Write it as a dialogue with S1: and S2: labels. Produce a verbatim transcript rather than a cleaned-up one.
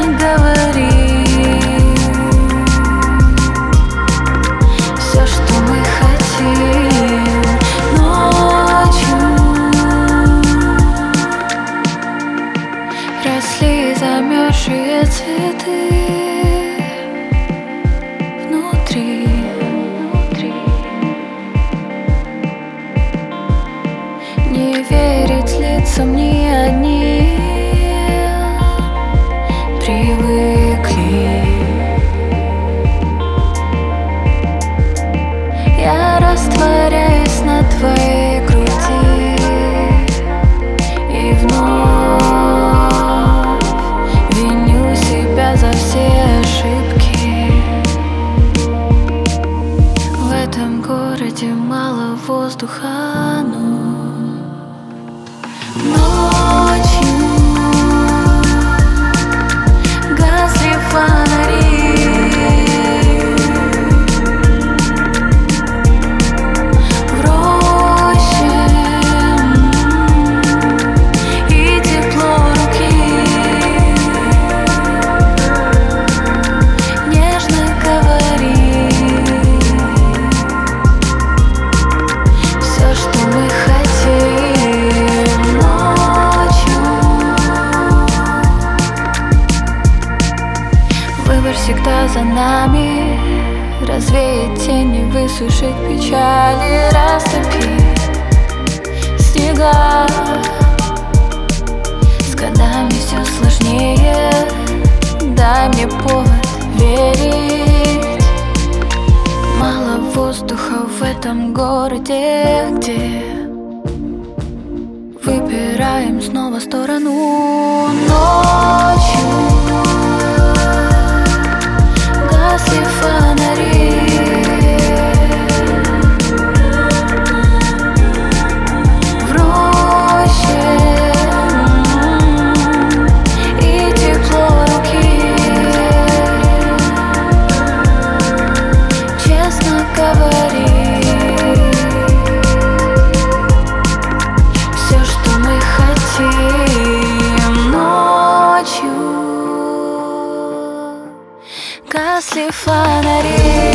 S1: говори все, что мы хотим ночью. Росли замерзшие цветы внутри. Не верить лицам ни одни привыкли. Я растворяюсь на твоей груди и вновь виню себя за все ошибки. В этом городе мало воздуха, но ночью гасли фонари. В роще и тепло руки. Нежно говори все, что мы хотим ночью. Выбор всегда за нами. Развеять тени, высушить печали, растопить снега. С годами все сложнее. Дай мне повод верить. Мало воздуха в этом городе, где выбираем снова сторону ночью. Гасли фонари. В роще и тепло руки. Честно говори все, что мы хотим ночью. Гасли фонари.